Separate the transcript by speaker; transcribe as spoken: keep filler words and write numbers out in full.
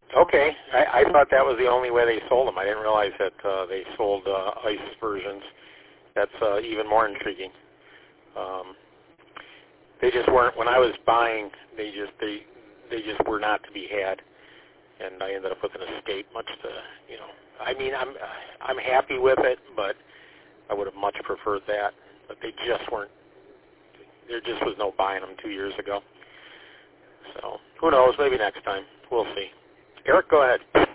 Speaker 1: Okay, I, I thought that was the only way they sold them. I didn't realize that uh, they sold uh, ice versions. That's uh, even more intriguing. Um, they just weren't. When I was buying, they just they they just were not to be had, and I ended up with an Escape. Much to you know, I mean, I'm I'm happy with it, but I would have much preferred that. But they just weren't. There just was no buying them two years ago. So who knows? Maybe next time. We'll see. Eric, go ahead.